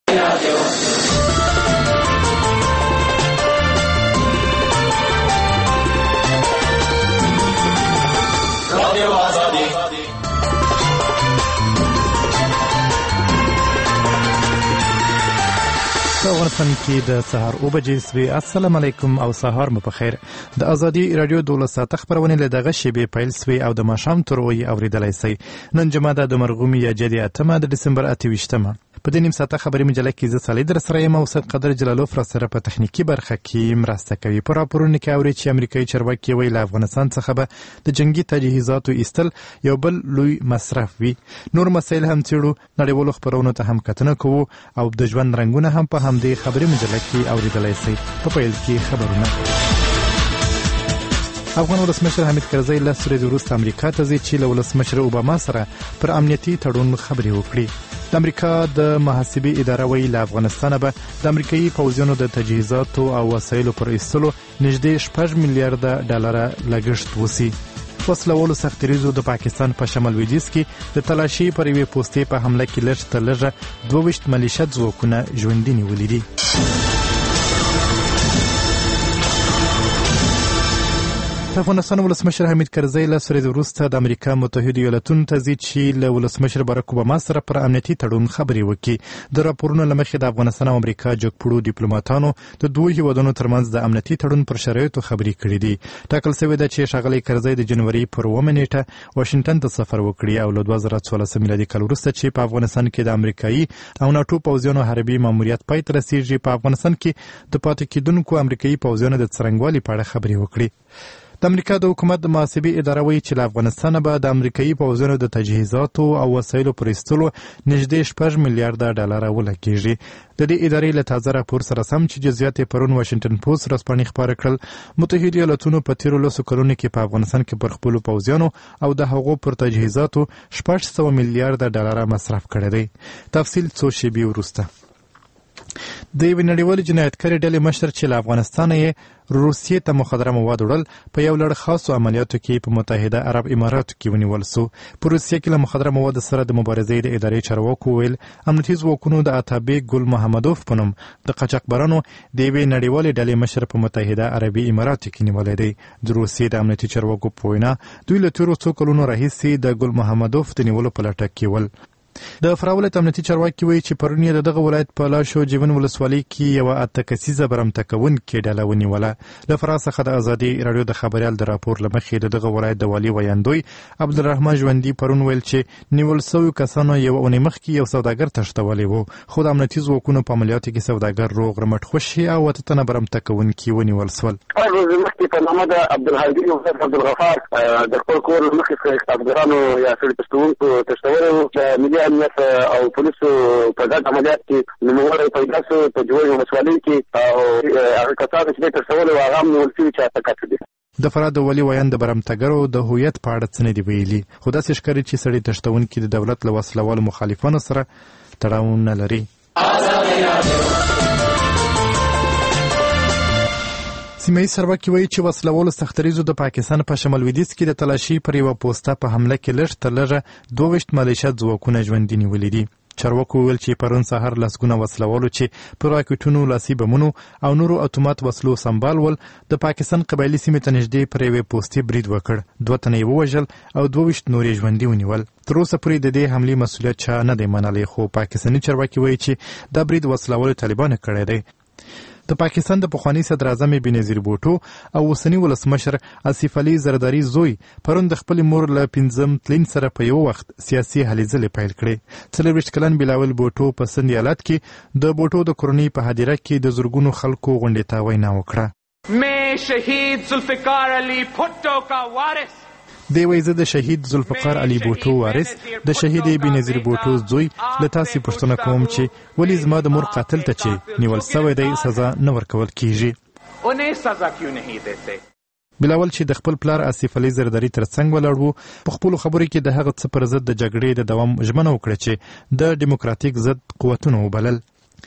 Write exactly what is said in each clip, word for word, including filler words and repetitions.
افغانستان کې د سهار اوه بجې سوې. السلام علیکم او سهار مو په خیر. د ازادي رادیو دولس ساعته خبرونه له دغه شیبې پیل سوې او د ماښام تر اووه اوریدلای شئ. نن جمعه د مرغومي یا جدي اتمه د دسمبر اته ویشتمه. په دې نیم ساعته خبري مجله کې زه صالح در سره یم او سید قدر جلالوف را سره په تخنیکی برخه کې مرسته کوي. په راپورونو کې اوري چې امریکایي چارواکي وایي له افغانستان څخه به د جنگي تجهیزاتو ایستل یو بل لوی مصرف وي. نور مسایل هم څېړو، نړیوالو خبرونو ته هم کتنه کوو او د ژوند رنګونه هم په همدې خبري مجله کې اوریدلای شئ. په پیل کې خبرونه. افغان ولسمشر حامد کرزی لس ورځې وروسته امریکا ته ځي چې له ولسمشر اوباما سره پر امنیتي تړون خبرې وکړي. د امریکا د محاسبې اداره وایي له افغانستانه به د امریکایي پوځیانو د تجهیزاتو او وسایلو پر ایستلو نږدې شپږ میلیارده ډالره لګښت وسي. وسلوالو سختریزو د پاکستان په شمال لویدیځ کې د تلاشي پر یوې پوستې په حمله کې لږ تر لږه دوه ویشت ملیشه ځواکونه ژوندي نیولي دي. افغانستان ولسمشر حامد کرزی لس ورځې وروسته د امریکا متحده ایالاتونو ته ځي چې له ولسمشر باراک اوباما سره پر امنیتي تړون خبرې وکړي. د راپورونو له مخې د افغانستان او امریکا جګپوړو ډیپلوماتانو د دوه هیوادونو ترمنځ د امنیتي تړون پر شرایطو خبرې کړې دي. ټاکل شوې ده چې ښاغلی کرزی د جنوري پر اوومه نیټه واشنګټن ته سفر وکړي او له دوه زره څوارلسم میلادي کال وروسته چې په افغانستان کې د امریکایي او ناټو پوځیانو حربي ماموریت پای ته رسیږي، په افغانستان کې د پاتې کېدونکو امریکایي پوځیانو د څرنګوالي په اړه خبرې وکړي. د امریکا د حکومت د محاسبې اداره وایي چې له افغانستانه به د امریکایي پوځیانو د تجهیزاتو او وسایلو پر ایستلو نږدې شپږ میلیارده ډالره ولګېږي. د دې ادارې له تازه راپور سره سم چې جزئیات یې پرون واشنګټن پوسټ ورځپاڼې خپاره کړل، متحده ایالاتونو په تېرو لسو کلونو کې په افغانستان کې پر خپلو پوځیانو او د هغو پر تجهیزاتو شپږ سوه میلیارده ډالره مصرف کړی دی. تفصیل څو شېبې وروسته. د یوې نړیوالې جنایتکارې ډلې مشر چې له افغانستانه یې روسیې ته مخدره مواد وړل په یو لړ خاصو عملیاتو کې په متحده عرب اماراتو کې ونیول سو. په روسیې کې له مخدره موادو سره د مبارزې د ادارې چارواکو ویل امنیتي ځواکونو د اتابک ګل محمدوف په نوم د قاچاقبرانو د یوې نړیوالې ډلې مشر په متحده عربي اماراتو کې نیولی دی. د روسیې د امنیتي چارواکو په وینا دوی له تېرو څو کلونو راهیسې د ګل محمدوف د نیولو په لټه کې ول. د فراولت امنیتي چارواکي وایي چې پرون یې د دغه ولایت په لاشو جیون ولسوالۍ کې یوه اته کسیزه برمته کوونکې ډله ونیوله. له فراه څخه د ازادي راډیو د خبریال د راپور له مخې د دغه ولایت د والي ویاندوی عبدالرحمن ژوندي پرون ویل چې نیول سویو کسانو یوه اونۍ مخکې یو سوداګر تښتولی و، خو د امنیتي ځواکونو په عملیاتو کې سوداګر روغ رمټ خوشي او اته تنه برمته کوونکي ونیول سول. مخکې په نامه د عبدالهادي یوسف عبدالغفار د خپل کور مخې څخه استعمارګرانو یا سړي تښتوونکو تښتولی و. د ملي امنیت او پولیسو په ګډ عملیات کې نوموړی پیدا سو په جوړ ولسوالۍ کې او هغه کسانو چې تښتولي وو هغه هم نیول سوي چې اته کسه دي. د فراه د والي ویاند د برمتګرو د هویت په اړه څه نه دي ویلي، خو داسې ښکاري چې سړي تښتونکي د دولت له وسلوالو مخالفانو سره تړاو نه لري. سیمه‌ییز چارواکي وایي چې وسلوالو سختریزو د پاکستان په شمال لویدیځ کې د تلاشي پر یوه پوسته په حمله کې لږ تر لږه دوه ویشت ملیشه ځواکونه ژوندي نیولي دي. چارواکو ویل چې پرون سهار لسګونه وسلوالو چې په راکټونو، لاسي بمونو او نورو اتومات وسلو سمبال ول د پاکستان قبایلي سیمې ته نږدې پر یوې پوستې برید وکړ. دوه تنه یې ووژل او دوه ویشت نور یې ژوندي ونیول. تر اوسه پورې د دې حملې مسؤلیت چا نه دی منلی، خو پاکستاني چارواکي وایي چې دا برید وسلوالو طالبانو کړی دی. د پاکستان د پخواني صدر اعظم بېنظیر بوټو او اوسني ولسمشر آصف علي زرداري زوی پرون د خپلې مور له پنځم تلین سره په یو وخت سیاسي هلې ځلې پیل کړې. څلرویشت کلن بلاول بوټو په سند ایالت کې د بوټو د کورنۍ په هدیره کې د زرګونو خلکو غونډې ته وینا وکړه. میں شهید ذوالفقار علی بھٹو کا وارث دی وایي زه د شهید ذوالفقار علي بوټو وارث د شهید بېنظیر بوټو زوی له تاسې پوښتنه کوم چې ولې زما د مور قاتل ته چې نیول سوی دی سزا نه ورکول کیږي. انہیں سزا کیوں نہیں دیتے؟ بلاول چې د خپل پلار آصف علي زرداري تر څنګ ولاړ و په خپلو خبرو کې د هغه څه پر ضد د جګړې د دوام ژمنه وکړه چې د ډیموکراتیک ضد قوتونو وبلل.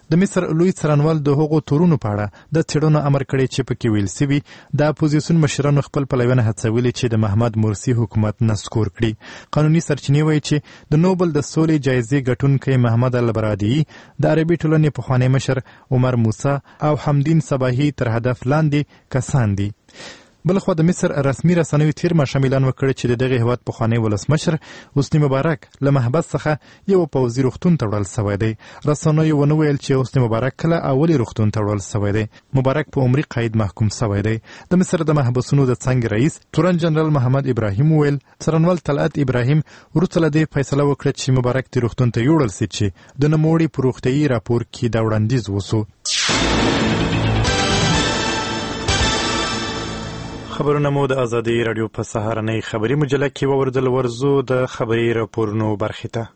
د مصر لوی څارنوال د هغو تورونو په اړه د څېړنو امر کړی چې پکې ویل سوي د اپوزیسیون مشرانو خپل پلویان هڅولي چې د محمد مرسي حکومت نسکور کړي. قانوني سرچینې وایي چې د نوبل د سولې جایزې ګټونکی محمد البرادعي د عربي ټولنې پخوانی مشر عمر موسی او حمدین صباحي تر هدف لاندې کسان دي. بلخوا د مصر رسمي رسنیو تیر ماښام اعلان وکړ چې د دغه هیواد پخوانی ولسمشر حسني مبارک له محبس څخه یو پوځي روغتون ته وړل سوی دی. رسنیو ونه ویل چې حسني مبارک کله اولي روغتون ته وړل سوی دی. مبارک په عمري قید محکوم سوی دی. د مصر د محبسونو د څنګ رئیس تورن جنرال محمد ابراهیم ویل څارنوال طلعت ابراهیم وروسته له دې فیصله وکړه چې مبارک د روغتون ته یوړل سي چې د نوموړي په روغتیايي راپور کې دا وړاندیز وسو. خبرونه مو د ازادي رادیو په سهارنۍ خبري مجله کې ووردل. ورزو د خبري راپورونو برخې ته.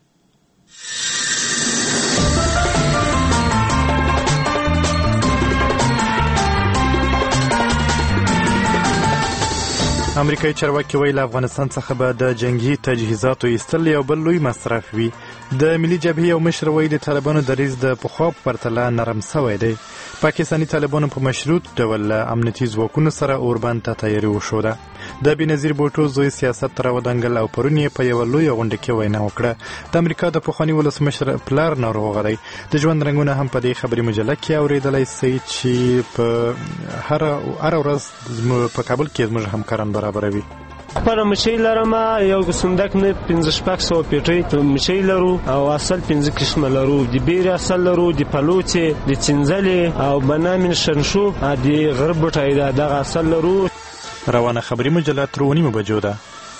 امریکایي چارواکي وایي له افغانستان څخه به د جنگي تجهیزاتو ایستل یو بل لوی مصرف وي. د ملي جبهې یو مشر وایي د طالبانو دریځ د پخوا په پرتله نرم سوی دی. پاکستاني طالبانو په مشروط ډول امنیتي ځواکونو سره اوربند ته تیاري وښوده. د بېنظیر بوټو زوی سیاست ته راودانګل او پرون یې په یوه لویه غونډه کې وینا وکړه. د امریکا د پخواني ولسمشر پلار ناروغه دی. د ژوند رنګونه هم په دې خبري مجله کې اورېدلی سئ چې په هره ورځ په کابل کې زموږ همکاران برابروي. خپله مچۍ لرم، یو صندوق نه پنځه شپږ سوه پیټۍ مچۍ لرو او اصل پنځه قسمه لرو. د بیرې اصل لرو، د پلوڅې، د چنځلې او بنامین شنشو، د غرب بوټی دغه اصل لرو. روانه خبري مجله تر اوه نیمو بجو ده.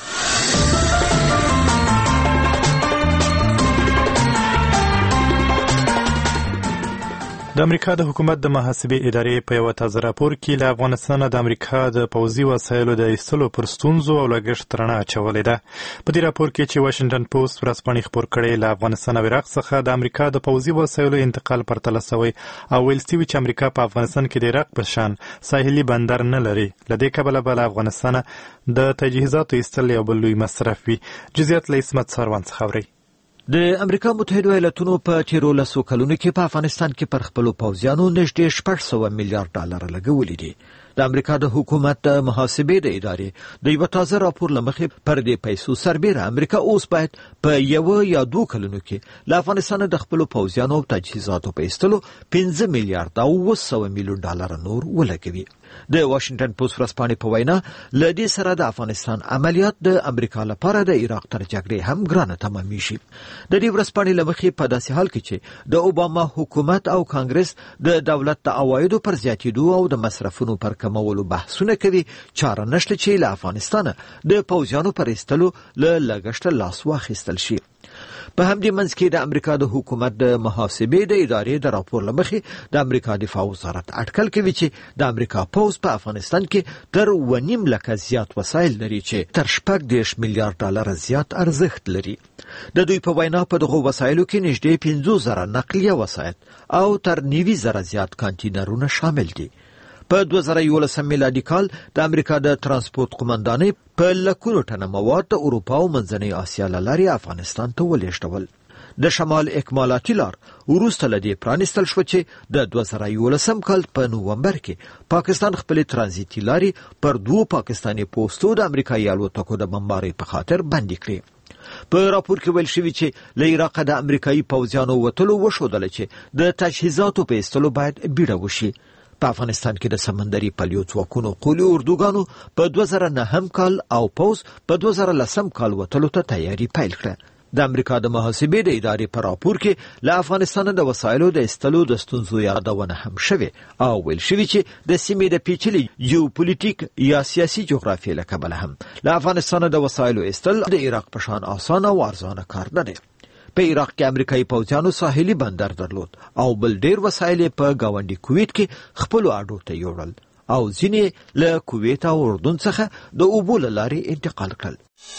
د امریکا د حکومت د محاسبې ادارې په یوه تازه راپور کې له افغانستانه د امریکا د پوځي وسایلو د ایستلو پر ستونزو او لګښت رڼا اچولې ده. په دې راپور کې چې واشنګټن پوسټ ورځپاڼې خپور کړی، له افغانستان او عراق څخه د امریکا د پوځي وسایلو انتقال پرتله سوی او ویل سوي چې امریکا په افغانستان کې د عراق په شان ساحلي بندر نه لري. له دې کبله به له افغانستانه د تجهیزاتو ایستل یو بل لوی مصرف وي. جزئیات له عصمت ساروان څخه اورئ. د امریکا متحده ایالاتونو په تیرو لسو کلونو کې په افغانستان کې پر خپلو پوځیانو نږدې شپږ سوه میلیارډ ډالر لګولي دي. د امریکا د حکومت د محاسبې د ادارې د یو تازه راپور له مخې پر دې پیسو سربیره امریکا اوس باید په یو یا دوه کلونو کې له افغانستان د خپلو پوځیانو او تجهیزاتو په ایستلو پنځه میلیارډ او اووه سوه میلیون ډالر نور ولګوي. د واشنګټن پوسټ ورځپاڼې په وینا له دې سره د افغانستان عملیات د امریکا لپاره د عراق تر جګړې هم ګرانه تمامیږي. د دې ورځپاڼې له مخې په داسې حال کې چې د اوباما حکومت او کانګرس د دولت د عوایدو پر زیاتېدو او د مصرفونو پر کمولو بحثونه کوي، چاره نشته چې له افغانستانه د پوځیانو پر ایستلو له لګښته لاس واخیستل شي. په همدې منځ کې د امریکا د حکومت د محاسبې د ادارې د راپور له مخې د امریکا دفاع وزارت اټکل کوي چې د امریکا پوځ په افغانستان کې تر اوه نیم لکه زیات وسایل لري چې تر شپږ دېرش میلیارډ ډالر زیات ارزښت لري. د دوی په وینا په دغو وسایلو کې نږدې پنځه زره نقلیه وسایل او تر نوي زره زیات کانټینرونه شامل دي. په دوه زره یولسم میلادي کال د امریکا د ترانسپورت قومندانۍ په لکونو ټنه مواد د اروپا او منځنۍ اسیا له لارې افغانستان ته ولېږدول. د شمال اکمالاتي لار وروسته له دې پرانیستل شوه چې د دوه زره یولسم کال په نومبر کې پاکستان خپلې ترانزیتي لارې پر دوو پاکستاني پوستو د امریکایي الوتکو د بمبارۍ په خاطر بندي کړې. په راپور کې ویل شوي چې له عراقه د امریکایي پوځیانو وتلو وښودله چې د تجهیزاتو په ایستلو باید بیړه وشي. په افغانستان کې د سمندري پلیو ځواکونو قولي اردوګانو په دوه زره نهم کال او پوځ په دوه زره لسم کال وتلو ته تیاری پیل کړه. د امریکا د محاسبې د ادارې په راپور کې له افغانستان د وسایلو د ایستلو د ستونزو یادونه هم شوې او ویل شوي چې د سیمې د پیچلي جیوپولیټیک یا سیاسي جغرافیې له کبله هم له افغانستان د وسایلو ایستل د عراق په شان آسانه او ارزانه کار نه دی. په عراق کې امریکایي پوځیانو ساحلي بندر درلود او بل ډیر وسایل په گاونډي کویت کې خپل اډو ته یوړل او ځینې له کویت او اردن څخه د اوبو له لارې انتقال کړل.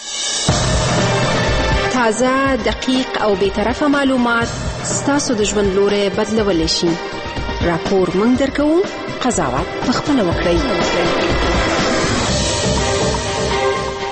تازه، دقیق او بیطرفه معلومات ستاسو د ژوند لوري بدلولی شي. راپور موږ درکوو، قضاوت پخپله وکړئ.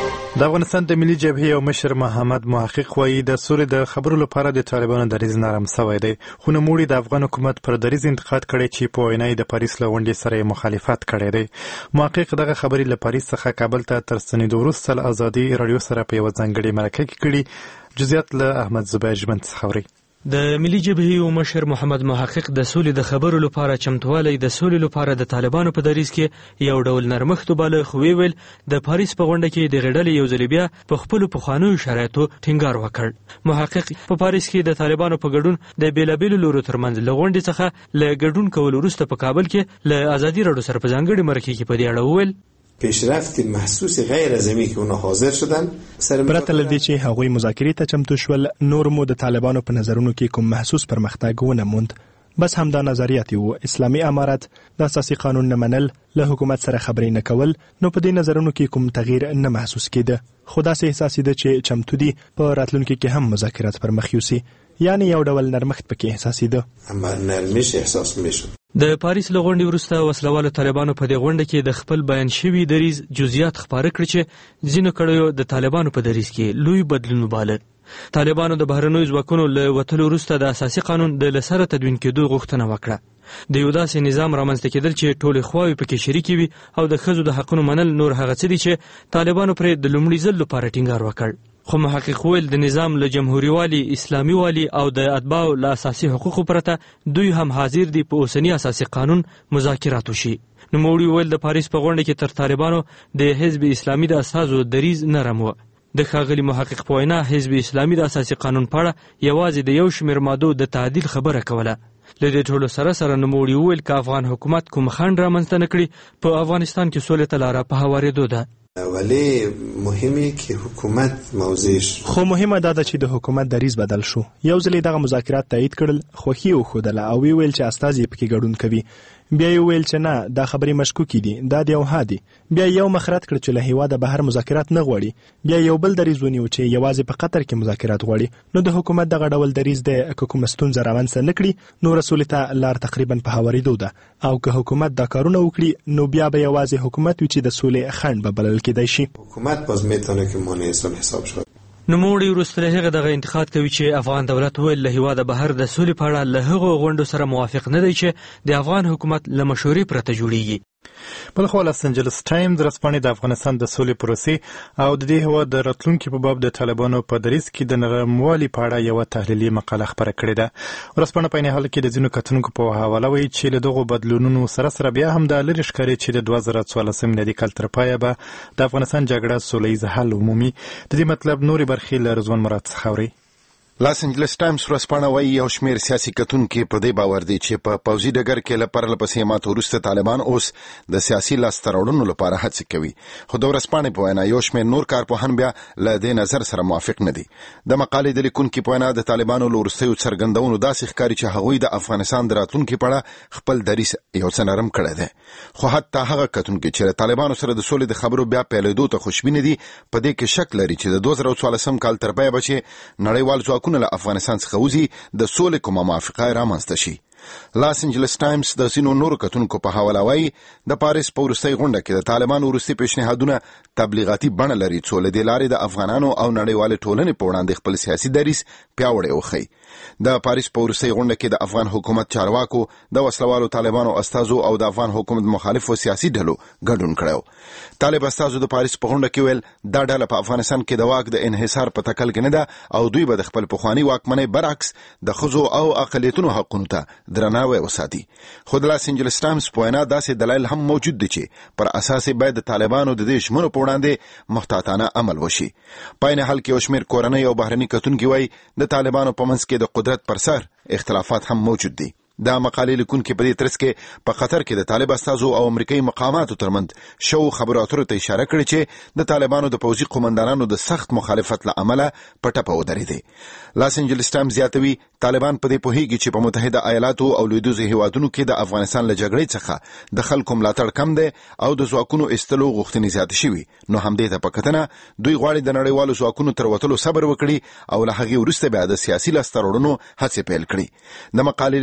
د افغانستان د ملي جبهې یو مشر محمد محقق وایي د سولې د خبرو لپاره د طالبانو دریځ نرم شوی دی، خو نوموړي د افغان حکومت پر دریځ انتقاد کړی چې په وینا د پاریس له غونډې سره مخالفت کړی دی. محقق دغه خبرې له پاریس څخه کابل ته تر ستنېدو وروسته له ازادي راډیو سره په یوه ځانګړې مرکه کې کړي. جزئیات له احمد زبیر ژمن څخه اورئ. د ملي جبهې یو مشر محمد محقق د سولې د خبرو لپاره چمتوالی د سولې لپاره د طالبانو په دریځ کې یو ډول نرمښت وباله، خو ویل د پاریس په غونډه کې د غړډلې یو ځل بیا په خپلو پخوانیو شرایطو ټینګار وکړ. محقق په پاریس کې د طالبانو په ګډون د بیلابیلو لورو ترمنځ له غونډې څخه له ګډون کولو وروسته په کابل کې له ازادي راډیو سره په ځانګړې مرکه کې په دې اړه وویل پیشرفت محسوس غیر از اینی که اونا حاضر شدن پرته له دې چې هغوی مذاکرې ته چمتو شول، نور مو د طالبانو په نظرونو کې کوم محسوس پرمختګ ونه موند. بس همدا نظریات وو، اسلامي امارت، د اساسي قانون نه منل، له حکومت سره خبرې نه کول، نو په دې نظرونو کې کوم تغییر نه محسوس کېده. خو داسې احساسېده چې چمتو دي په راتلونکي کې هم مذاکرات پر مخ یوسي، یعنی یو ډول نرمښت پکې احساسېده. اما نرمش احساس میشد. د پاریس له غونډې وروسته وسلوالو طالبانو په دې غونډه کې د خپل بیان شوي دریځ جزئیات خپاره کړي چې ځینو کړیو د طالبانو په دریځ کې لوی بدلون وباله. طالبانو د بهرنیو ځواکونو له وتلو وروسته د اساسي قانون د له سره تدوین کېدو غوښتنه وکړه. د یو داسې نظام رامنځته کېدل چې ټولې خواوې پکې شریکې وي او د ښځو د حقونو منل نور هغه څه دي چې طالبانو پرې د لومړي ځل لپاره ټینګار وکړ. خو محقق ویل د نظام له جمهوریوالي، اسلامي والي او د اتباعو له اساسي حقوقو پرته دوی هم حاضر دي په اوسني اساسي قانون مذاکرات وشي. نوموړي ویل د پاریس په غونډه کې تر طالبانو د حزب اسلامي د اساسو دریځ نرم و. د ښاغلي محقق په وینا حزب اسلامي د اساسي قانون په اړه یوازې د یو شمېر مادو د تعدیل خبره کوله. له دې ټولو سره سره نوموړي وویل که افغان حکومت کوم خنډ رامنځته نه کړي، په افغانستان کې سولې ته لاره په هوارېدو ده. ولی مهمه که حکومت موضعش خو مهمه دا ده چې د حکومت دریځ بدل شو. یو ځل دغه مذاکرات تایید کړل، خوښي وښودله او ویل چې استازي پکې ګډون کوي. بیا یې ویل چې نه، دا خبرې مشکوکې دي، دا د یو هادي. بیا یو مخرت کړ چې له هیواده بهر مذاکرات نه غواړي. بیا یو بل دریځ ونیو چې یوازې په قطر کې مذاکرات غواړي. نو د حکومت دغه ډول دریځ د که کومه ستونزه رامنځته نه کړي، نو رسول ته لار تقریبا په هوارېدو ده. او که حکومت دا کارونه وکړي، نو بیا به یوازې حکومت وي چې د سولې خنډ به بلل کېدای شي. حکومت باز میتونه که مانع صلح حساب شد. نوموړي وروسته له هغه دغه انتقاد کوي چې افغان دولت ویل له هیواده بهر د سولې په اړه له هغو غونډو سره موافق نه دی چې د افغان حکومت له مشورې پرته جوړیږي. بل خو لاس انجلس ټایمز ورځپاڼې د افغانستان د سولې پروسې او د دې هېواد د راتلونکي په باب د طالبانو په دریځ کې د نرموالي په اړه یوه تحلیلي مقاله خپره کړې ده. ورځپاڼه په عین حال کې د ځینو کتونکو په حواله وایي چې له دغو بدلونونو سره سره بیا هم دا لرې ښکاري چې د دوه زره څوارلسم میلادي کال تر پایه به د افغانستان جګړه سوله ییز حل عمومي. د دې مطلب نورې برخې له رضوان مراد څخه اورئ. لاس انجلس ټایمز ورځپاڼه وایي یو شمېر سیاسي کتونکي په دې باور دي چې په پوځي ډګر کې له پرله پسې ماتو وروسته طالبان اوس د سیاسي لاسته راوړنو لپاره هڅې کوي. خو د ورځپاڼې په وینا یو شمېر نور کارپوهان بیا له دې نظر سره موافق نه دي. د مقالې د لیکونکي په وینا د طالبانو له وروستیو څرګندونو داسې ښکاري چې هغوی د افغانستان د راتلونکي په اړه خپل دریځ یو څه نرم کړی دی. خو حتی هغه کتونکي چې له طالبانو سره د سولې د خبرو بیا پیلېدو ته خوشبینه دي، په دې کې شک لري چې د دوه زره څوارلسم کال تر پایه به چې نړیوال ځواکونه له افغانستان خوځي د سولې کومه موافقه رامنځته شي. لاس انجلس ټایمز د ځینو نورو کتونکو په حواله وایي د پاریس په وروستۍ غونډه کې د طالبانو وروستي پیشنهادونه تبلیغاتي بڼه لري څو له دې لارې د افغانانو او نړیوالې ټولنې په وړاندې خپل سیاسي دریځ پیاوړی وښيي. د پاریس په وروستۍ غونډه کې د افغان حکومت چارواکو، د وسلوالو طالبانو استازو او د افغان حکومت مخالفو سیاسي ډلو ګډون کړی. طالب استازو د پاریس په غونډه کې ویل دا ډله په افغانستان کې د واک د انحصار په تکل کې نه ده او دوی به د خپل پخواني واکمنۍ برعکس د ښځو او اقلیتونو حقونو ته درناوی وساتي. خو د لاس انجلس ټایمز په وینا داسې دلایل هم موجود دي چې پر اساس باید د طالبانو د دې ژمنو په وړاندې محتاطانه عمل وشي. په عین حال کې یو شمېر کورنۍ او بهرني کتونکي وایي د طالبانو په منځ کې د قدرت پر سر اختلافات هم موجود دي. دا مقالې لیکونکي په دې ترڅ کې په قطر کې د طالب استازو او امریکایي مقاماتو ترمنځ شو خبرو اترو ته اشاره کړې چې د طالبانو د پوځي قومندانانو د سخت مخالفت له امله په ټپه ودرېدې. لاس انجلس ټایمز زیاتوي طالبان په دې پوهیږي چې په متحده ایالاتو او لویدیځو هیوادونو کې د افغانستان له جګړې څخه د خلکو ملاتړ کم دی او د ځواکونو ایستلو غوښتنې زیاتې شوي. نو همدې ته په کتنه دوی غواړي د نړیوالو ځواکونو تر وتلو صبر وکړي او له هغې وروسته بیا د سیاسي لاسته راوړنو هڅې پیل کړي. د مقالې لیکونکی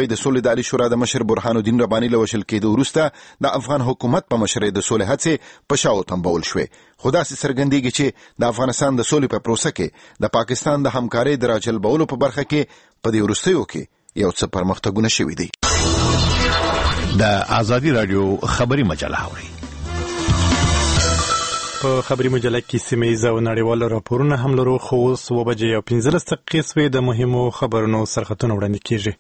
وایي د سولې د عالي شورا د مشر برهان الدین رباني له وژل کېدو وروسته د افغان حکومت په مشرۍ د سولې هڅې په شا وتمبول شوې. خو داسې څرګندېږي چې د افغانستان د سولې په پروسه کې د پاکستان د همکارۍ د راجلبولو په برخه کې په دې وروستیو کې یو څه پرمختګونه شوي دي. د آزادي رادیو خبري مجله اوري. په خبري مجله کې سیمه‌ییز او نړیوال راپورونه هم لرو، خو اوس اوه بجې او پنځلس دقیقې سوې. د مهمو خبرونو سرخطونه وړاندې کیږي.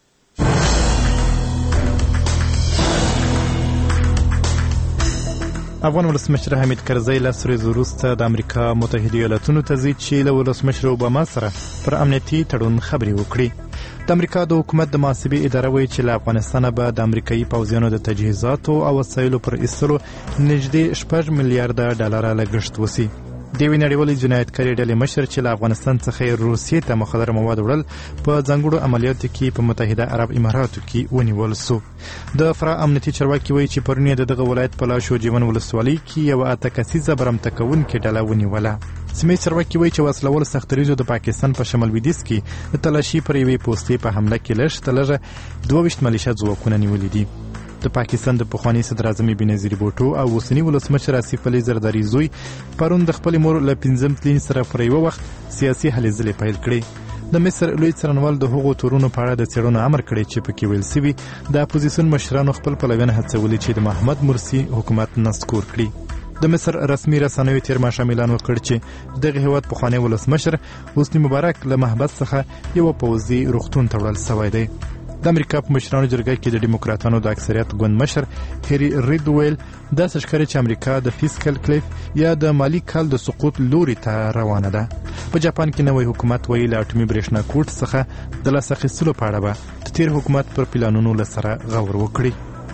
افغان ولسمشر حامد کرزی له څو ورځې وروسته د امریکا متحده ایالاتونو ته ځي چې له ولسمشر اوباما سره پر امنیتي تړون خبرې وکړي. د امریکا د حکومت د محاسبې اداره وایي چې له افغانستانه به د امریکایي پوځیانو د تجهیزاتو او وسایلو پر ایستلو نږدې شپږ میلیارډه ډالره لګښت وسي. د یوې نړیوالې جنایتکارۍ ډلې مشر چې له افغانستان څخه روسیې ته مخدره مواد وړل په ځانګړو عملیاتو کې په متحده عرب اماراتو کې ونیول سو. د فرا امنیتي چارواکي وایي چې پرون یې د دغه ولایت په لاشو جیون ولسوالۍ کې یوه اته کسیزه برمته کوونکې ډله ونیوله. سیمه‌ییز چارواکي وایي چې وسلوال سختدریځو د پاکستان په شمال لویدیځ کې د تلاشي پر یوې پوستې په حمله کې لږ تر لږه دوه ویشت ملیشه ځواکونه نیولي دي. د پاکستان د پخواني صدراعظم بېنظیر بوټو او اوسني ولسمشر آصف علي زرداري زوی پرون د خپلې مور له پنځم تلین سره پر یوه وخت سیاسي هلې ځلې پیل کړې. د مصر لوی څارنوال د هغو تورونو په اړه د څېړنو امر کړی چې پکې ویل سوي د اپوزیسیون مشرانو خپل پلویان هڅولي چې د محمد مرسي حکومت نسکور کړي. د مصر رسمي رسنیو تیر ماښام اعلان وکړ چې دغه هیواد پخوانی ولسمشر حسني مبارک له محبس څخه یوه پوځي روغتون ته وړل سوی دی. د امریکا په مشرانو جرګه کې د ډیموکراتانو د اکثریت ګوند مشر هری رید ویل داسې ښکاري چې امریکا د فیسکل کلیف یا د مالي کال د سقوط لوري ته روانه ده. په جاپان کې نوی حکومت ویل له اټومي برېښنا کوټ څخه د لاس اخیستلو په اړه به د تیر حکومت پر پلانونو له سره غور وکړي.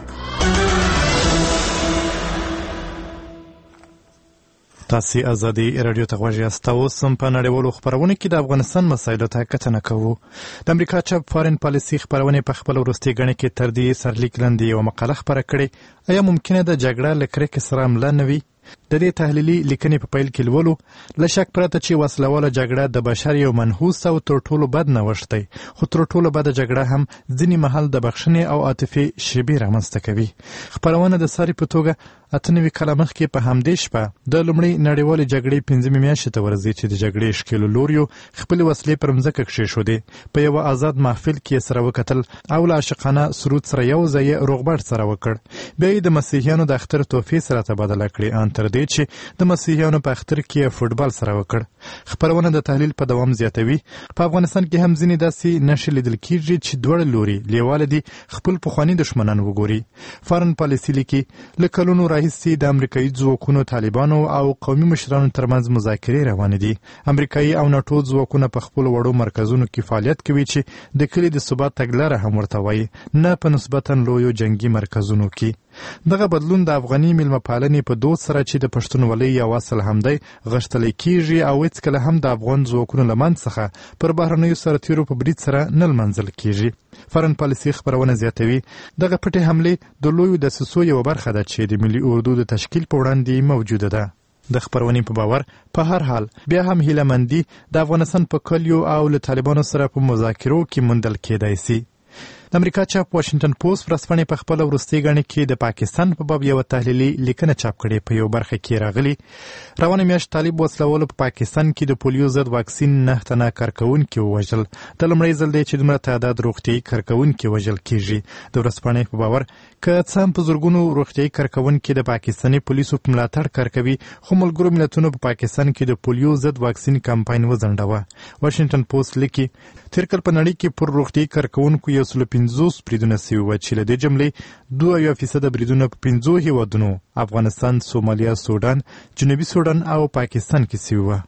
تاسې ازادي رادیو ته غوږ یاست. اوس هم په نړیوالو خپرونو کې د افغانستان مسایلو ته کتنه کوو. د امریکا چپ فارن پالیسي خپرونې په خپل وروستي ګڼې کې تر دې سرلیک لاندې یوه مقاله خپره کړې. آیا ممکنه ده جګړه له کرکې سره حمله نه وي؟ د دې تحلیلي لیکنې په پیل کې لولو له شک پرته چې وسلواله جګړه د بشر یو منحوس او تر ټولو بد نوښت دی، خو تر ټولو بده جګړه هم ځینې مهال د بخښنې او عاطفې شیبې رامنځته کوي. خپرونه د ساري په توګه اته نوي کاله مخکې په همدې شپه د لومړۍ نړیوالې جګړې پنځمې میاشتې ته ورځي چې د جګړې ښکېلو لوریو خپلې وسلې پر مځکه کښېښودې. په یوه آزاد محفل کې یې سره وکتل او له عاشقانه سرود سره یو ځای یې روغبړ سره وکړ. بیا یې د مسیحیانو د اختر تحفې سره تبادله کړې، ان تر دې چې د مسیحیانو په اختر کې یې فوټبال سره وکړ. خپرونه د تحلیل په دوام زیاتوي په افغانستان کې هم ځینې داسې نښې لیدل کېږي چې دواړه لوري لیواله دي خپل پخواني دښمنان وګوري. فارن پالیسي لیکي له کلونو راهیسې د امریکایي ځواکونو، طالبانو او قومي مشرانو ترمنځ مذاکرې روانې دي. امریکایي او ناټو ځواکونه په خپلو وړو مرکزونو کې فعالیت کوي چې د کلي د ثبات تګلاره هم ورته وایي، نه په نسبتا لویو جنگي مرکزونو کې. دغه بدلون د افغاني میلمه پالنې په دود سره چې د پښتونولۍ یو اصل هم دی غښتلی کېږي او هېڅکله هم د افغان ځواکونو له منځ څخه پر بهرنیو سرتیرو په برید سره نه لمنځل کېږي. فارن پالیسي خپرونه زیاتوي دغه پټې حملې د لویو دسیسو یوه برخه ده چې د ملي اردو د تشکیل په وړاندې موجوده ده. د خپرونې په باور په هر حال بیا هم هیله مندي د افغانستان په کلیو او له طالبانو سره په مذاکرو کې موندل کېدای سي. د امریکا چاپ واشنګټن پوسټ ورځپاڼې په خپله وروستۍ ګڼې کې د پاکستان په باب یوه تحلیلي لیکنه چاپ کړې. په یو برخه کې راغلي روانه میاشت طالب وسلوالو په پاکستان کې د پولیو ضد واکسین نه تنه کارکوونکي ووژل. د لومړی ځل دی چې دومره تعداد روغتیایي کارکوونکي وژل کېږي. د ورځپاڼې په باور که څه هم په زرګونو روغتیایي کارکوونکي د پاکستاني پولیسو په ملاتړ کار کوي، خو ملګرو ملتونو په پاکستان کې د پولیو ضد واکسین کمپاین وځنډوه. واشنګټن پوسټ لیکي تیر کال په نړۍ کې پر روغتیایي کارکوونکو یو سل پنځوس بریدونه سوي وو چې له دې جملې دوه اویا فیصده بریدونه په پنځو هیوادونو افغانستان، سومالیا، سودان، جنوبي سودان او پاکستان کې سوي وو.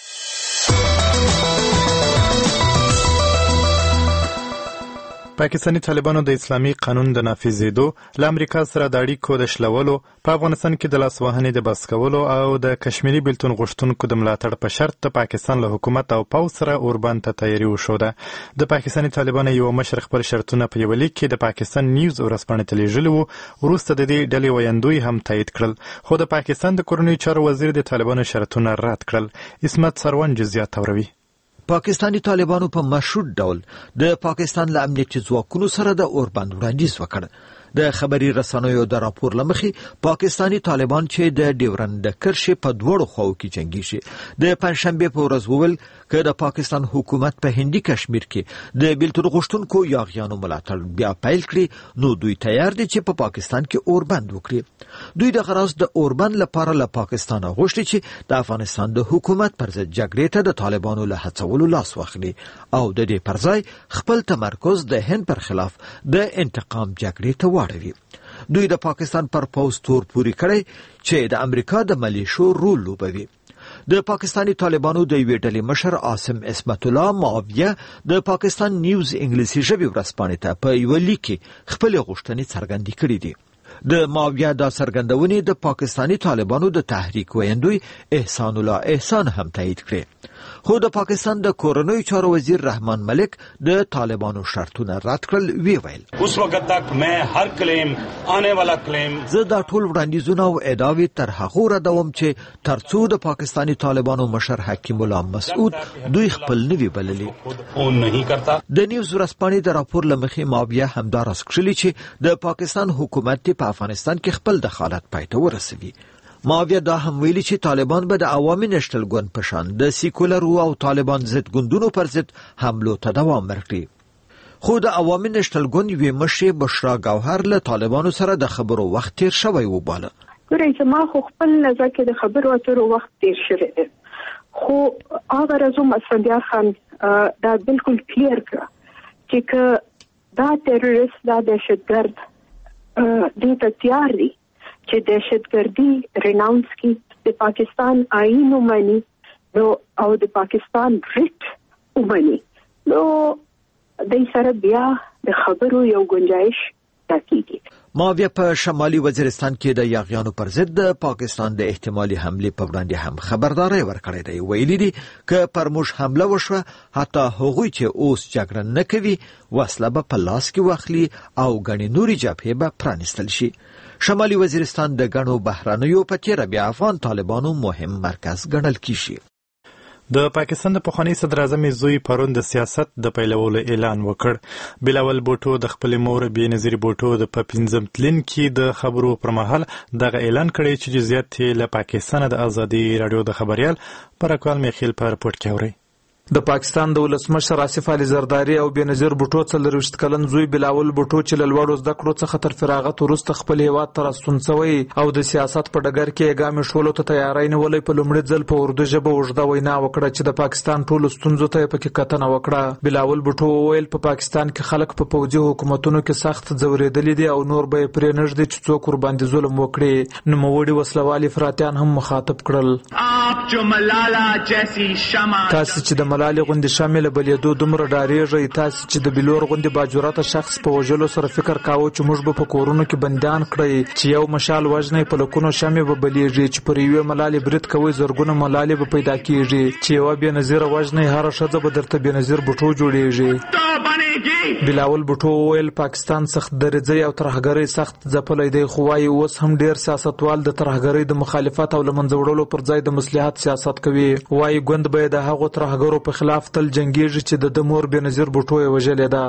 پاکستاني طالبانو د اسلامي قانون د نافذېدو له امریکا سره د اړیکو د شلولو، په افغانستان کې د لاسوهنې د بس کولو او د کشمیري بېلتون غوښتونکو د ملاتړ په شرط د پاکستان له حکومت او پوځ سره اوربند ته تیاري وښوده. د پاکستاني طالبانو یو مشر خپل شرطونه په یوه لیک کې د پاکستان نیوز ورځپاڼې ته لیږلي وو. وروسته د دې ډلې ویندوی هم تایید کړل، خو د پاکستان د کورنیو چارو وزیر د طالبانو شرطونه رد کړل. عصمت سروان جزیات اوروي. پاکستانی طالبانو په مشروط ډول د پاکستان له امنیتي ځواکونو سره د اوربند وړاندیز وکړ. د خبري رسنیو د راپور لمخې پاکستانی طالبان چې د ډیورند کرښې په دوړو خواو کې جنگیږي د پنځشنبه په ورځ وویل چې د پاکستان حکومت په هندي کشمیر کې د بیلتون غوښتونکو یاغیانو ملاتړ بیا پیل کړي نو دوی تیار دي چې په پا پاکستان کې اوربند وکړي. دوی د غرض د اوربند لپاره له پاکستان غوښتي چې د افغانستان د حکومت پر ضد جګړې ته د طالبانو له هڅولو لاس واخلي او د دې پر ځای خپل تمرکز د هند پر خلاف د انتقام جګړې ته واړوي. دوی د پاکستان پر پوز تور پوری کړی چې د امریکا د ملیشو رول لوبوي. د پاکستانی طالبانو د یوې ډلې مشر عاصم اسمت الله معاویه د پاکستان نیوز انګلیسي ژبې ورځپاڼې ته په یو لیک کې خپل غوښتنې څرګندې کړې دي. د معاویه دا څرګندونې د پاکستانی طالبانو د تحریک ویندوی احسان الله احسان هم تایید کړې. خو د پاکستان د کورنیو چارو وزیر رحمان ملک د طالبانو شرطونه رد کړل. وی ویل اوس وخت تک مې هر کلیم آنے والا کلیم زه دا ټول وړاندیزونه او ادعاوې تر هغه ردوم چې ترڅو د پاکستانی طالبانو مشر حکیم الله مسعود دوی خپل نوی بللي اون نه کرتا. د نیوز ورځپاڼې د راپور لمخې معاویه همدا راز کړلی چې د پاکستان حکومت په افغانستان کې خپل دخالت پای ته ورسوي. معاویه دا هم ویلي چې طالبان به د عوامي نشتل ګوند په شان د سیکولر او طالبان ضد ګوندونو پر ضد حملو ته دوام ورکړي. خو د عوامي نشتل ګوند یوې مشرې بشرا ګوهر له طالبانو سره د خبرو وخت تیر شوی وباله. ګورئ چې ما خو خپل نظر کې د خبرو اترو وخت تیر شوی دی خو هغه رزوم اسفندیار خان دا بالکل کلیر کړه چې که دا تروریست دا دهشتګرد دې ته تیار دي چې دهشتګردي ریناونس کی د پاکستان آئین ومني نو او د پاکستان ریټ ومني نو د سره بیا د خبرو یو گنجائش تاکیږي. معاویه په شمالي وزیرستان کې د یاغیانو پر ضد د پاکستان د احتمالي حمله په وړاندې هم خبرداري ورکړې ده. ویلي دي چې پر موږ حمله وشوه حتی هغوی چې اوس جګړه نه کوي وسله به په لاس کې واخلي او غني نوري جبهه به پرانستل شي. شمالي وزیرستان د غنو بهرانيو په تیر بیا افغان طالبانو مهم مرکز ګڼل کیږي. د پاکستان د پخوانی صدر اعظم زوی پرون د سیاست د پیلولو اعلان وکړ. بلاول بوټو د خپل مور بېنظیر بوټو د په پنځم تلین کې د خبرو پر مهال دغه اعلان کړی چې جزئیات له پاکستان د ازادي رادیو د خبريال پرکوال میخیل په رپورت کې اوري. د پاکستان د ولسمشر آصف علي زرداری او بېنظیر بوټو څلرویشت کلن زوی بلاول بوټو چې له لوړو زده کړو څخه تر فراغت وروسته خپل هیواد ته راستون شوی او د سیاست په ډګر کې ګامې شولو ته تیاری نیولې په لومړي ځل په اردو ژبه اوږده وینا وکړه چې د پاکستان ټولو ستونزو ته یې پکې کتنه وکړه. بلاول بوټو وویل په پاکستان کې خلک په پوځي حکومتونو کې سخت ځورېدلي دي او نور به یې پرې نږدې چې څوک ورباندې ظلم وکړي. نوموړي وسلوال افراطیان هم مخاطب کړل. تاسې چې د ملالۍ غوندې شامل بلیدو دومره ډاریږئ، تاسې چې د بلور غوندې باجوراته شخص په وژلو سره فکر کاوه چې موږ به په کورونو کې بندیان کړئ، چې یو مشال وژنئ په لکونو شمې به بلیږي، چې پر یوې ملالې برید کوئ زرګونه ملالې به پیدا کیږي، چې یوه بېنظیره وژنئ هره ښځه به درته بېنظیر بوټو جوړیږي. بلاول بوټو وویل پاکستان سخت درځي او ترهګرۍ سخت ځپلی دی، خو وایي اوس هم ډېر سیاستوال د ترهګرۍ د مخالفت او له منځه وړلو پر ځای د مصلحت سیاست کوي. وایي ګوند به د هغو ترهګرو په خلاف تل جنګیږي چې د ده مور بېنظیر بوټو یې وژلې ده.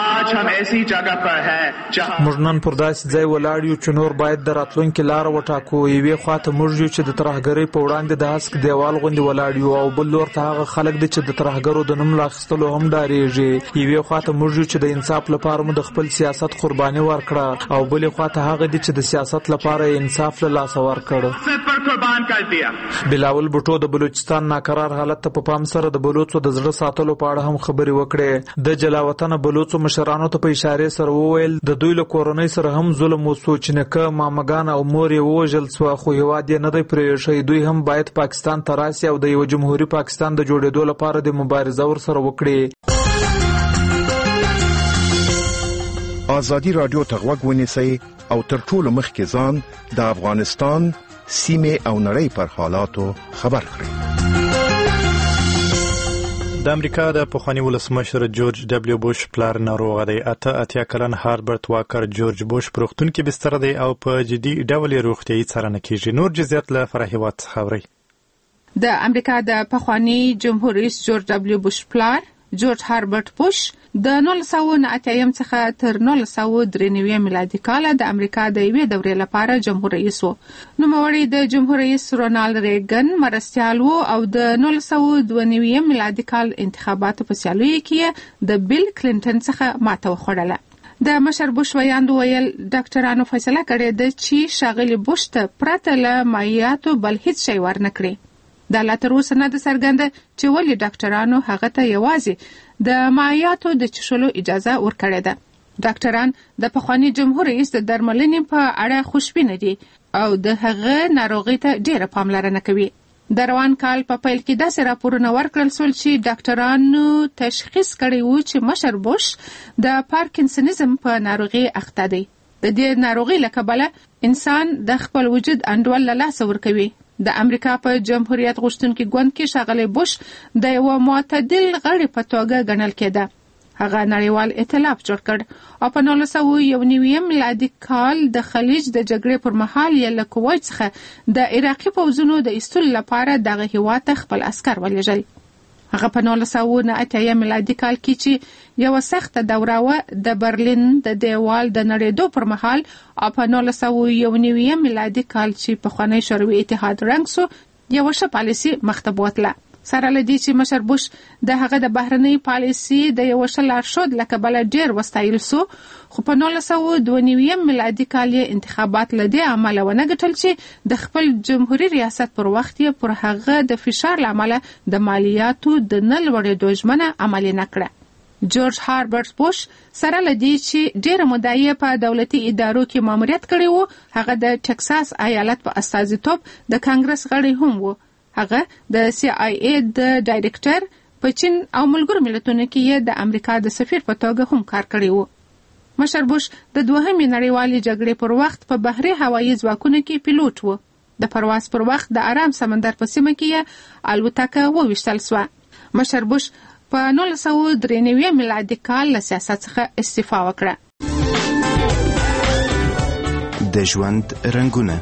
موږ نن پر داسې ځای ولاړ یو چې نور باید د راتلونکي لاره وټاکو. یوې خواته موږ یو چې د ترهګرۍ په وړاندې د هسک دیوال غوندې ولاړ یو، او بل لور ته هغه خلک دي چې د ترهګرو د نوم له اخیستلو هم ډارېږي. یوې خواته موږ یو چې د انصاف لپاره مو د خپل سیاست قرباني ورکړه، او بلې خواته هغه دي چې د سیاست لپاره یې انصاف له لاسه ورکړ. بلاول بوټو د بلوچستان ناقرار حالت ته په پام سره د بلوڅو د زړه ساتلو په اړه هم خبرې وکړې. د جلاوطنه بلوڅو مشرانو ته په اشارې سره وویل د دوی له کورنۍ سره هم ظلم وسو، چې نیکه مامګان او مور یې ووژل سوه، خو هېواد یې نه دی پرېښی. دوی هم باید پاکستان ته راسي او د یوه جمهوري پاکستان د جوړېدو لپاره د مبارزه ورسره وکړي. ازادي رادیو ته غوږ ونیسئ او تر ټولو مخکې ځان د افغانستان سیمې او نړۍ پر حالاتو خبر کړئ. د امریکا د پخوانی ولسمشر جورج ډبلیو بوش پلار ناروغه دی. اته اتیا کلن هاربرت واکر جورج بوش په روغتون کې بستر دی او په جدي ډول روغتیايي څارنه کیږي. نور جزئیات له فرحي وات څخه اورئ. د امریکا د پخوانی جمهور رئیس جورج دبلیو بوش پلار جورج هاربرت بوش د نولس سوه نه اتیا څخه تر نولس سوه درې نوي میلادي کال د امریکا د یوې دورې لپاره جمهور رئیس و. نوموړی د جمهور رئیس رونالد ریګن مرستیال و او د نولس سوه دوه نوي میلادي کال انتخاباتو په سیالیو کې د بیل کلینټن څخه ماته وخوړله. د مشر بوش ویاند ویل ډاکټرانو فیصله کړې ده چې ښاغلي بوش ته پرته له مایعاتو بل هیڅ شی ورنکړي. دا لا تر اوسه نه ده څرګنده چې ولې ډاکټرانو هغه ته یوازې د مایعاتو د څښلو اجازه ورکړې ده. ډاکټران د پخواني جمهور رئیس د درملنې په اړه خوشبینه دي او د هغه ناروغۍ ته ډېره پاملرنه کوي. د روان کال په پیل کې داسې راپورونه ورکړل شول چې ډاکټرانو تشخیص کړی و چې مشر بوش د پارکینسنیزم په ناروغۍ اخته دی. د دې ناروغۍ له کبله انسان د خپل وجود انډول له لاسه ورکوي. د امریکا په جمهوریت غوښتونکي ګوند کې ښاغلی بوش د یو معتدل غړي په توګه ګڼل کېده. هغه نړیوال ائتلاف جوړ کړ او په نولس سوه یو نوي میلادي کال د خلیج د جګړې پر مهال یې له کویت څخه د عراقي پوځونو د ایستلو لپاره دغه هېواد ته خپل عسکر ولېږل. هغه په نولس سوه نه اتیا میلادي کال کې چې یوه سخته دوره وه د برلین د دیوال د نړېدو پر مهال او په نولس سوه یو نوي میلادي کال چې پخوانی شوروي اتحاد ړنګ سو یوه ښه پالیسي مخته بوتله. سره له دې چې مشر بوش د هغه د بهرنۍ پالیسي د یوه ښه لارښود له کبله ډېر وستایل سو، خو په نولس سوه دوه نوي میلادي کال یې انتخابات له دې امله ونه ګټل چې د خپل جمهوري ریاست پر وخت یې پر هغه د فشار له امله د مالیاتو د نه لوړېدو ژمنه عملي نه کړه. جورج هاربرت بوش سره له دې چې ډېره موده یې په دولتي ادارو کې ماموریت کړی و، هغه د ټکساس ایالت په استازیتوب د کانګرس غړی هم و. هغه د سی آی ای د ډایرکټر په چین او ملګرو ملتونو کې یې د امریکا د سفیر په توګه هم کار کړی و. مشر بوش د دوهمې نړیوالې جګړې پر وخت په بحري هوایي ځواکونو کې پیلوټ و. د پرواز پر وخت د آرام سمندر په سیمه کې یې الوتکه وویشتل سوه. مشر بوش په نولس سوه درې نوي میلادي کال له سیاست څخه استعفا وکړه. د ژوند رنګونه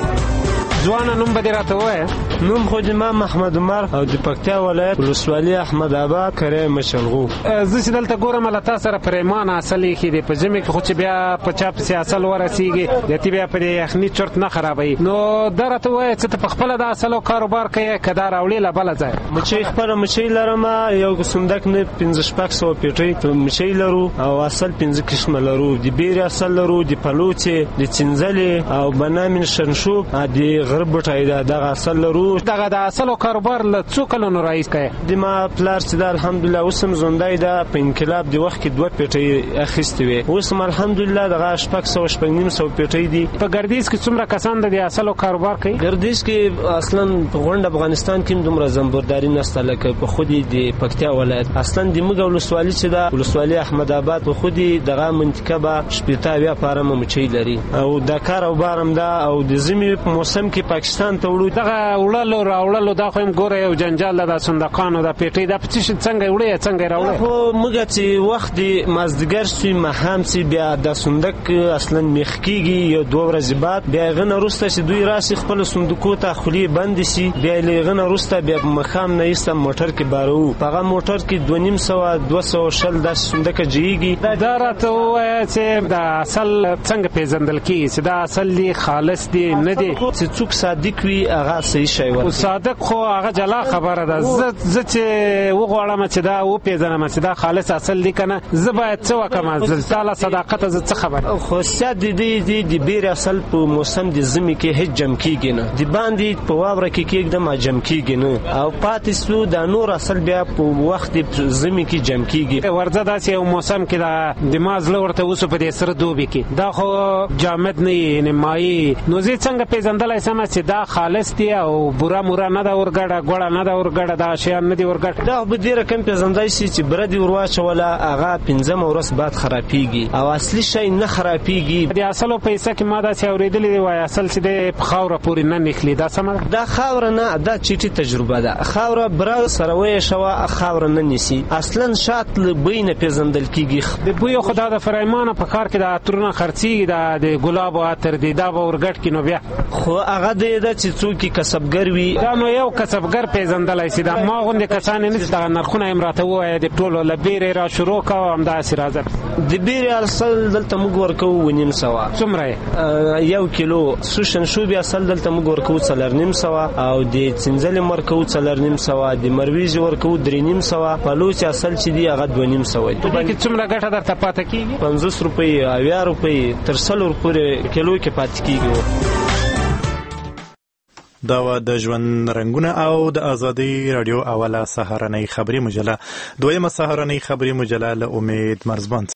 ځوانه نوم به دې راته ووایه. نوم خو د ما محمد عمر او د پکتیا ولایت ولسوالي احمد آباد کری مشلغو. زه چې دلته ګورم له تا سره پریمان اصل ایښي دی په ژمي کې، خو چې بیا په چا پسې اصل ورسېږي بیا تی بیا په دې یخني چرت نه خرابوي. نو دا راته ووایه څه ته په خپله د اصلو کاروبار کوې که دا راوړې له بله ځایه؟ مچۍ خپله مچۍ لرم، یو صندوق نه پنځه شپږ سوه پیټۍ مچۍ لرو او اصل پنځه قسمه لرو. د بیرې اصل لرو، د پلوڅې، د چینځلې او بنامین شنشوب، د غرب بټای دا دغه اصل لرو. دغه د اصلو کاروبار له څو کلونو راهیسې کوې؟ د ما پلار چې دا الحمدلله اوس هم ژوندی ده، په انقلاب د وخت کې دوه پیټۍ اخیستې وې، اوس هم الحمدلله دغه شپږ سوه شپږ نیم سوه پیټۍ دي. په ګردیز کې څومره کسان د دې اصلو کاروبار کوي؟ ګردیز کې اصلا په غونډ افغانستان کې دومره زنبورداري نشته لکه په خودي د پکتیا ولایت. اصلا د موږ ولسوالي چې ده ولسوالي احمد آباد په خودي دغه منطقه به شپېته اویا پارمه مچۍ لري او دا کاروبار هم ده. او د ژمي په موسم کې پاکستان ته وړو دغه وړلو راوړلو دا خو هم ګوره یو جنجال ده، د صندوقانو د پیټۍ دا په څه شي څنګه یې وړې څنګه یې راوړې؟ خو موږ چې وخت د مازدیګر سوی ماښام سي بیا د صندوق اصلا میخ کېږي یو دوه ورځې بعد، بیا هغه نه وروسته چې دوی راسي خپلو صندوقو ته خولې بندې سي، بیا یې له هغه نه وروسته بیا په ماښام نه ایسته موټر کې باروو. په هغه موټر کې دوه نیم سوه دوه سوه شل داسې صندوقه جوړېږي. دا راته ووایه چې د اصل څنګه پېژندل کېږي چې دا اصل دی خالص دی نه دی؟ چې څوک صادق وي هغه صحیح شی ورکوي. صادق خو هغه جلا خبره ده. زه چې وغواړم چې دا وپېژنم چې دا خالص اصل دی که نه، زه باید څه وکړم؟ تا له صداقته زه څه خبر؟ خصوصیت د دې دی د بیرې اصل په موسم د ژمي کې هیڅ جمع کېږي نه، د باندې په واوره کې کېږدم جمع کېږي نه، او پاتې سو د نور اصل بیا په وخت د ژمي کې جمع کېږي. ورځه داسې یو موسم کې د ما زړه ورته اوس په دې سره دوبي کې دا خو جامد نه یي یعنې مایع، نو زه څنګه پېژندلی سم چې دا خالص دی او بوره موره نه ده ورګډه، ګوړه نه ده ورګډه، دا شیان نه دي ورګډ؟ دا به ډېره کم پېژندی شي چې بره دې ور واچوله هغه پنځمه ورځ بعد خرابېږي او اصلي شی نه خرابېږي. د اصلو په حصه کې ما داسې اورېدلي دی وایي اصل چې دی په خاوره پورې نه نښلي، دا سمه ده؟ دا خاوره نه، دا چیټي تجربه ده. خاوره بره سره ویشوه خاوره نه نیسي، اصلا شات له بوی نه پېژندل کېږي. د بوی خو دا د فرایمانه په کار کې د عطرونه خرڅېږي، د ګلاب او عطر دی دا به ورګډ کړي نو بیا خو هغه حد یې ده چې څوک کسبګر وي. دا نو یو کسبګر پیژندلی شي. دا ما غوندې کسان یې نشي. دغه نرخونه یې راته ووایه د ټولو له بیرې را شروع کوه همداسې راځه. د بیرې اصل دلته موږ ورکوو اووه نیم سوه. څومره یې؟ یو کیلو سور شنشوبې اصل دلته موږ ورکوو څلور نیم سوه او د څنځلې ورکوو څلور نیم سوه، د مرویزې ورکوو درې نیم سوه، پلوچ اصل چې دی هغه دوه نیم سوه. په دې کې څومره ګټه درته پاته کېږي؟ پنځوس روپۍ، اویا روپۍ تر سلو پورې کیلو کې پاتې کېږي. دا و د ژوند رنګونه او د ازادي رادیو اوله سهارنۍ خبري مجله. دویمه سهارنۍ خبري مجله له امید مرزبان